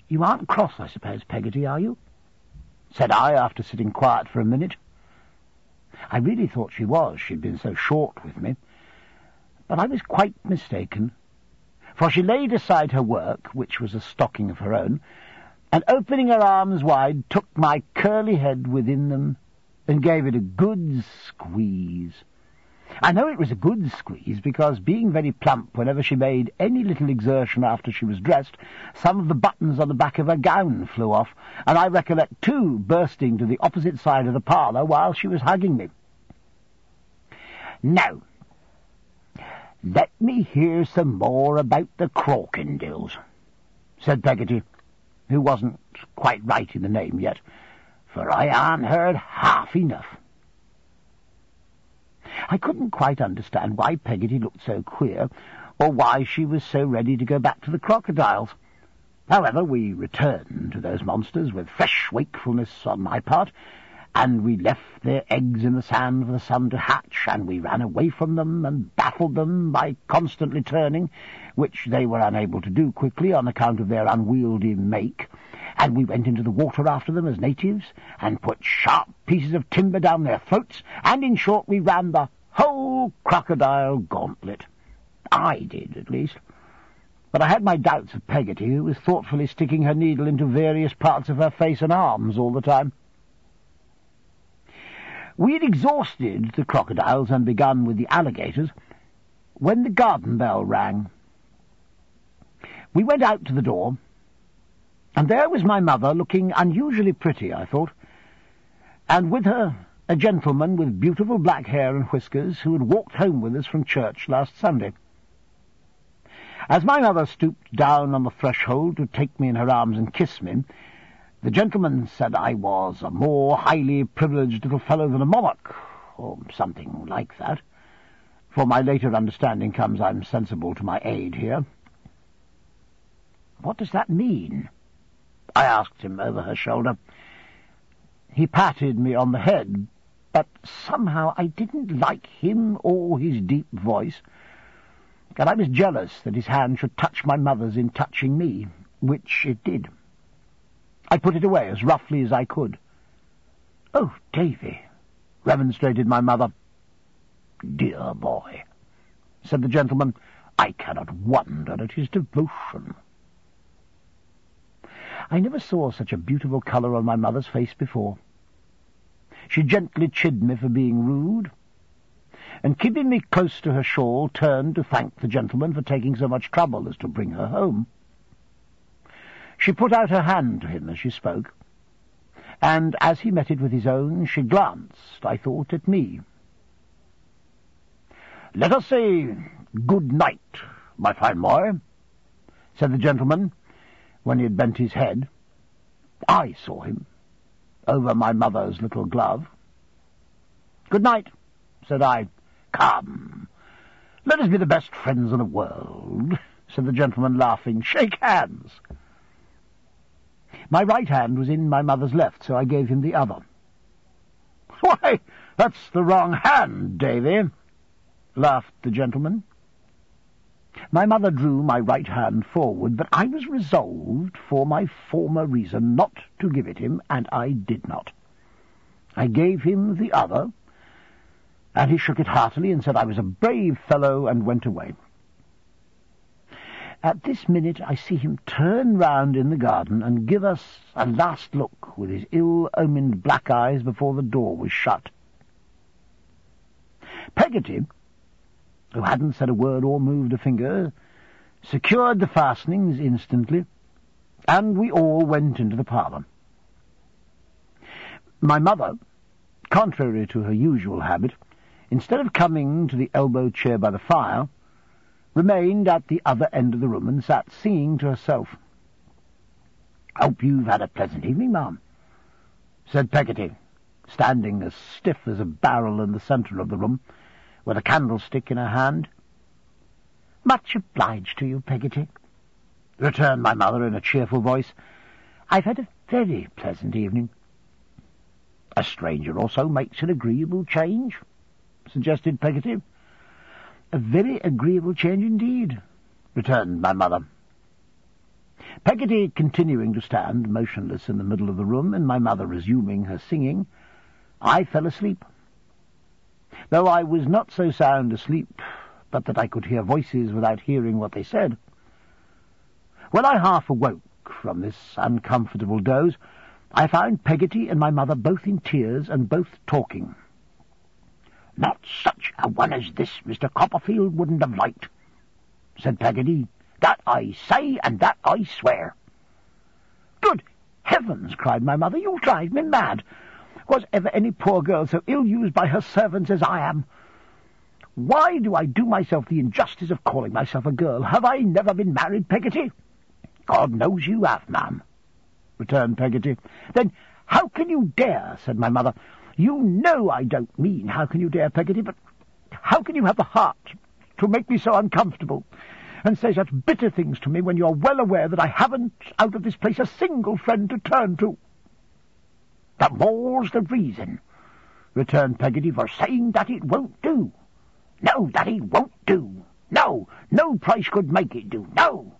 "You aren't cross, I suppose, Peggotty, are you?" said I, after sitting quiet for a minute. I really thought she was, she'd been so short with me. But I was quite mistaken, for she laid aside her work, which was a stocking of her own, and opening her arms wide, took my curly head within them and gave it a good squeeze. I know it was a good squeeze, because, being very plump, whenever she made any little exertion after she was dressed, some of the buttons on the back of her gown flew off, and I recollect two bursting to the opposite side of the parlour while she was hugging me. "Now, let me hear some more about the Crookendills," said Peggotty, who wasn't quite right in the name yet, for I hadn't heard half enough. I couldn't quite understand why Peggotty looked so queer, or why she was so ready to go back to the crocodiles. However, we returned to those monsters with fresh wakefulness on my part, and we left their eggs in the sand for the sun to hatch, and we ran away from them and baffled them by constantly turning, which they were unable to do quickly on account of their unwieldy make, and we went into the water after them as natives, and put sharp pieces of timber down their throats, and in short we ran the whole crocodile gauntlet. I did, at least. But I had my doubts of Peggotty, who was thoughtfully sticking her needle into various parts of her face and arms all the time. We had exhausted the crocodiles and begun with the alligators when the garden bell rang. We went out to the door, and there was my mother, looking unusually pretty, I thought, and with her a gentleman with beautiful black hair and whiskers who had walked home with us from church last Sunday. As my mother stooped down on the threshold to take me in her arms and kiss me, the gentleman said I was a more highly privileged little fellow than a monarch, or something like that, for my later understanding comes I'm sensible to my aid here. "What does that mean?" I asked him over her shoulder. He patted me on the head, but somehow I didn't like him or his deep voice, and I was jealous that his hand should touch my mother's in touching me, which it did. I put it away as roughly as I could. "Oh, Davy," remonstrated my mother. "Dear boy," said the gentleman, "I cannot wonder at his devotion." I never saw such a beautiful colour on my mother's face before. She gently chid me for being rude, and keeping me close to her shawl, turned to thank the gentleman for taking so much trouble as to bring her home. She put out her hand to him as she spoke, and as he met it with his own, she glanced, I thought, at me. "Let us say good night, my fine boy," said the gentleman, when he had bent his head. I saw him, over my mother's little glove. "Good night," said I. "Come, let us be the best friends in the world," said the gentleman, laughing. "Shake hands." My right hand was in my mother's left, so I gave him the other. "Why, that's the wrong hand, Davy," laughed the gentleman. My mother drew my right hand forward, but I was resolved, for my former reason, not to give it him, and I did not. I gave him the other, and he shook it heartily and said I was a brave fellow, and went away. At this minute I see him turn round in the garden and give us a last look with his ill-omened black eyes before the door was shut. Peggotty, who hadn't said a word or moved a finger, secured the fastenings instantly, and we all went into the parlour. My mother, contrary to her usual habit, instead of coming to the elbow chair by the fire, remained at the other end of the room and sat singing to herself. "Hope you've had a pleasant evening, ma'am," said Peggotty, standing as stiff as a barrel in the centre of the room, with a candlestick in her hand. "Much obliged to you, Peggotty," returned my mother in a cheerful voice. "I've had a very pleasant evening." "A stranger or so makes an agreeable change," suggested Peggotty. "A very agreeable change indeed," returned my mother. Peggotty continuing to stand motionless in the middle of the room, and my mother resuming her singing, I fell asleep. Though I was not so sound asleep but that I could hear voices without hearing what they said. When I half awoke from this uncomfortable doze, I found Peggotty and my mother both in tears and both talking. "Not such a one as this Mister Copperfield wouldn't have liked," said Peggotty. "That I say, and that I swear." "Good heavens!" cried my mother. "You drive me mad. Was ever any poor girl so ill-used by her servants as I am? Why do I do myself the injustice of calling myself a girl? Have I never been married, Peggotty?" "God knows you have, ma'am," returned Peggotty. "Then how can you dare?" said my mother. "You know I don't mean how can you dare, Peggotty, but how can you have the heart to make me so uncomfortable, and say such bitter things to me when you're well aware that I haven't out of this place a single friend to turn to?" "The more's the reason," returned Peggotty, "for saying that it won't do. No, that it won't do. No, no price could make it do. No."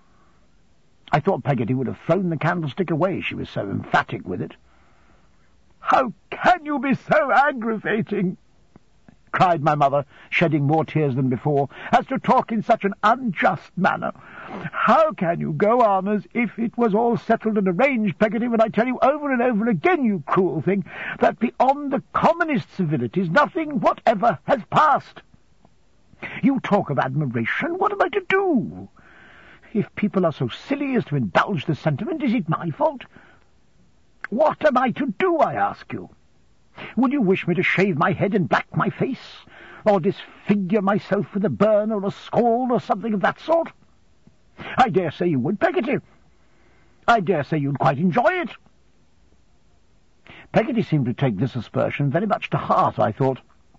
I thought Peggotty would have thrown the candlestick away, she was so emphatic with it. "How can you be so aggravating," cried my mother, shedding more tears than before, "as to talk in such an unjust manner? How can you go on as if it was all settled and arranged, Peggotty, when I tell you over and over again, you cruel thing, that beyond the commonest civilities nothing whatever has passed? You talk of admiration. What am I to do? If people are so silly as to indulge the sentiment, is it my fault? What am I to do, I ask you? Would you wish me to shave my head and black my face, or disfigure myself with a burn or a scald or something of that sort? I dare say you would, Peggotty. I dare say you'd quite enjoy it." Peggotty seemed to take this aspersion very much to heart, I thought.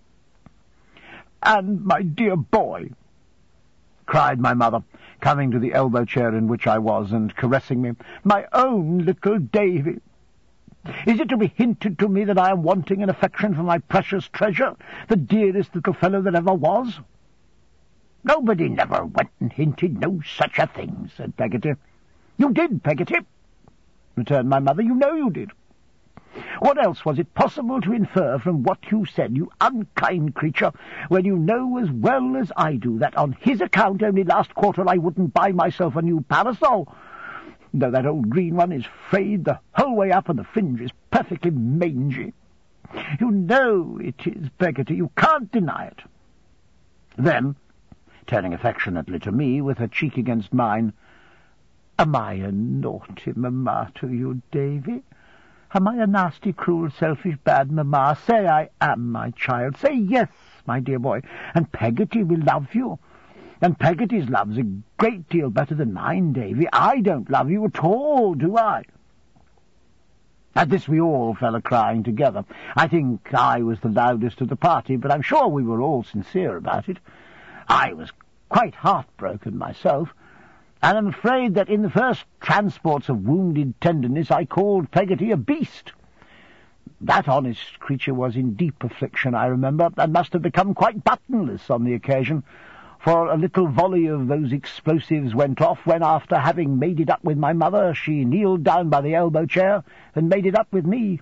"And, my dear boy," cried my mother, coming to the elbow-chair in which I was and caressing me, "my own little Davy, is it to be hinted to me that I am wanting in affection for my precious treasure, the dearest little fellow that ever was?" "Nobody never went and hinted no such a thing," said Peggotty. "You did, Peggotty," returned my mother. "You know you did. What else was it possible to infer from what you said, you unkind creature, when you know as well as I do that on his account only last quarter I wouldn't buy myself a new parasol, though that old green one is frayed the whole way up and the fringe is perfectly mangy. You know it is, Peggotty. You can't deny it." Then, turning affectionately to me, with her cheek against mine, "Am I a naughty mamma to you, Davy? Am I a nasty, cruel, selfish, bad mamma? Say I am, my child. Say yes, my dear boy, and Peggotty will love you. And Peggotty's love's a great deal better than mine, Davy. I don't love you at all, do I?" At this we all fell a-crying together. I think I was the loudest of the party, but I'm sure we were all sincere about it. I was quite heartbroken myself, and I'm afraid that in the first transports of wounded tenderness I called Peggotty a beast. That honest creature was in deep affliction, I remember, and must have become quite buttonless on the occasion, for a little volley of those explosives went off when, after having made it up with my mother, she kneeled down by the elbow-chair and made it up with me.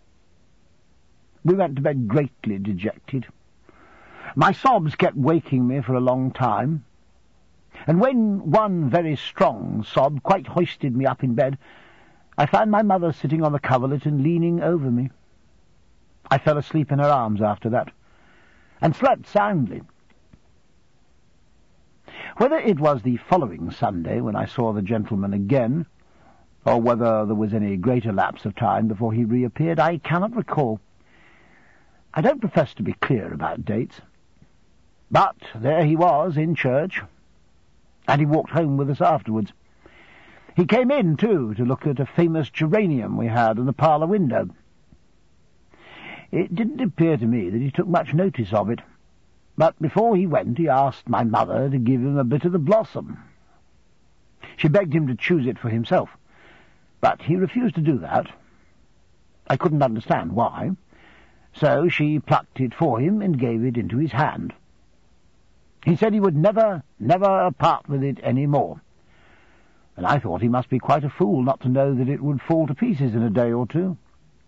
We went to bed greatly dejected. My sobs kept waking me for a long time, and when one very strong sob quite hoisted me up in bed, I found my mother sitting on the coverlet and leaning over me. I fell asleep in her arms after that, and slept soundly. Whether it was the following Sunday when I saw the gentleman again, or whether there was any greater lapse of time before he reappeared, I cannot recall. I don't profess to be clear about dates, but there he was in church, and he walked home with us afterwards. He came in, too, to look at a famous geranium we had in the parlour window. It didn't appear to me that he took much notice of it, but before he went he asked my mother to give him a bit of the blossom. She begged him to choose it for himself, but he refused to do that. I couldn't understand why, so she plucked it for him and gave it into his hand. He said he would never, never part with it any more. and I thought he must be quite a fool not to know that it would fall to pieces in a day or two.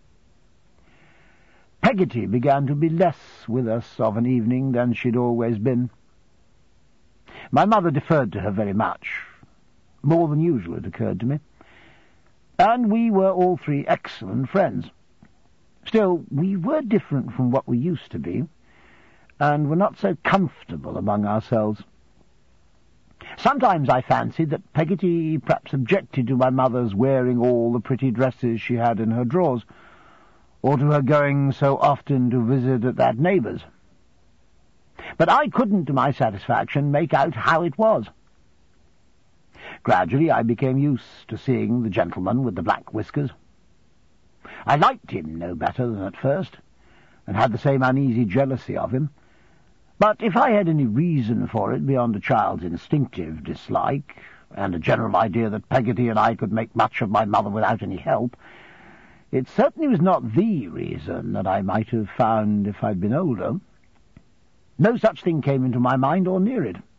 Peggotty began to be less with us of an evening than she'd always been. My mother deferred to her very much. More than usual, it occurred to me. And we were all three excellent friends. Still, we were different from what we used to be, and were not so comfortable among ourselves. Sometimes I fancied that Peggotty perhaps objected to my mother's wearing all the pretty dresses she had in her drawers, or to her going so often to visit at that neighbour's. But I couldn't, to my satisfaction, make out how it was. Gradually I became used to seeing the gentleman with the black whiskers. I liked him no better than at first, and had the same uneasy jealousy of him. But if I had any reason for it beyond a child's instinctive dislike, and a general idea that Peggotty and I could make much of my mother without any help, it certainly was not the reason that I might have found if I'd been older. No such thing came into my mind, or near it.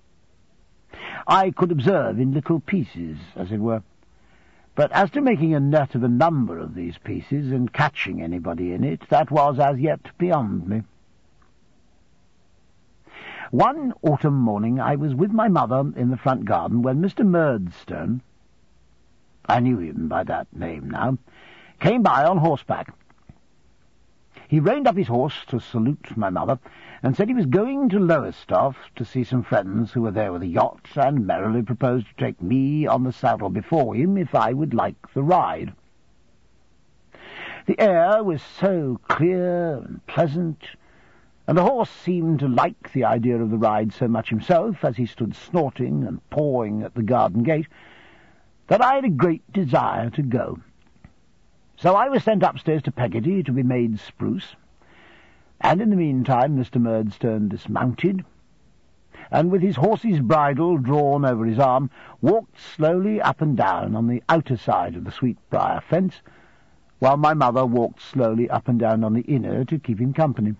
I could observe in little pieces, as it were. But as to making a net of a number of these pieces and catching anybody in it, that was as yet beyond me. One autumn morning I was with my mother in the front garden when Mister Murdstone, I knew him by that name now, came by on horseback. He reined up his horse to salute my mother, and said he was going to Lowestoft to see some friends who were there with a yacht, and merrily proposed to take me on the saddle before him if I would like the ride. The air was so clear and pleasant, and the horse seemed to like the idea of the ride so much himself, as he stood snorting and pawing at the garden gate, that I had a great desire to go. So I was sent upstairs to Peggotty to be made spruce, and in the meantime Mister Murdstone dismounted, and with his horse's bridle drawn over his arm, walked slowly up and down on the outer side of the sweetbriar fence, while my mother walked slowly up and down on the inner to keep him company.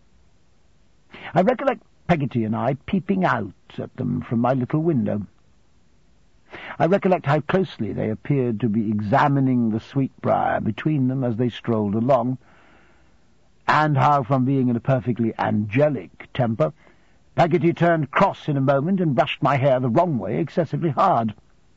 I recollect Peggotty and I peeping out at them from my little window. I recollect how closely they appeared to be examining the sweetbriar between them as they strolled along, and how, from being in a perfectly angelic temper, Peggotty turned cross in a moment and brushed my hair the wrong way excessively hard.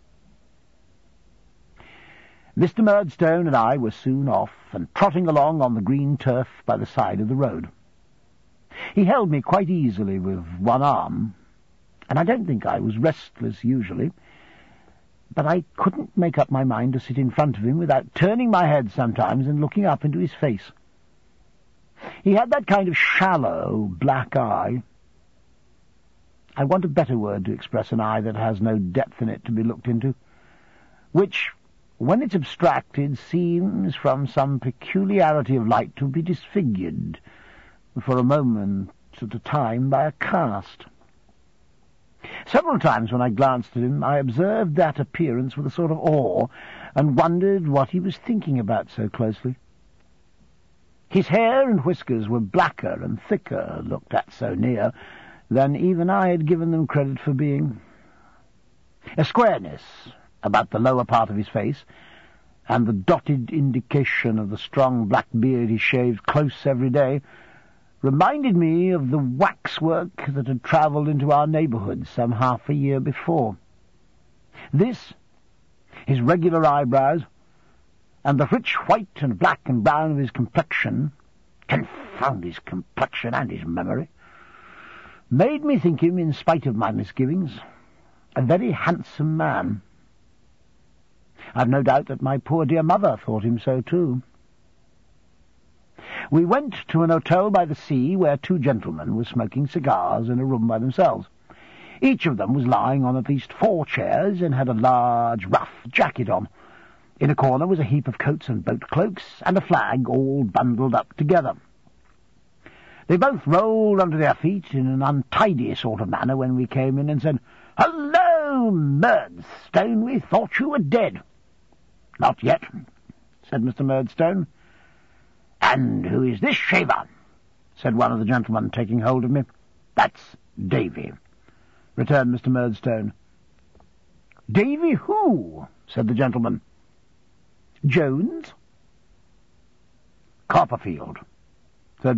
Mister Murdstone and I were soon off, and trotting along on the green turf by the side of the road. He held me quite easily with one arm, and I don't think I was restless usually, but I couldn't make up my mind to sit in front of him without turning my head sometimes and looking up into his face. He had that kind of shallow, black eye. I want a better word to express an eye that has no depth in it to be looked into, which, when it's abstracted, seems from some peculiarity of light to be disfigured for a moment at a time by a cast. Several times when I glanced at him, I observed that appearance with a sort of awe, and wondered what he was thinking about so closely. His hair and whiskers were blacker and thicker, looked at so near, than even I had given them credit for being. A squareness about the lower part of his face, and the dotted indication of the strong black beard he shaved close every day, reminded me of the waxwork that had travelled into our neighbourhood some half a year before. This, his regular eyebrows, and the rich white and black and brown of his complexion, confound his complexion and his memory, made me think him, in spite of my misgivings, a very handsome man. I've no doubt that my poor dear mother thought him so too. We went to an hotel by the sea where two gentlemen were smoking cigars in a room by themselves. Each of them was lying on at least four chairs and had a large rough jacket on. In a corner was a heap of coats and boat cloaks, and a flag all bundled up together. They both rolled under their feet in an untidy sort of manner when we came in, and said, "Hullo, Murdstone, we thought you were dead." "Not yet," said Mister Murdstone. "And who is this shaver?" said one of the gentlemen, taking hold of me. "That's Davy," returned Mister Murdstone. "Davy who?" said the gentleman. "Jones?" "Copperfield."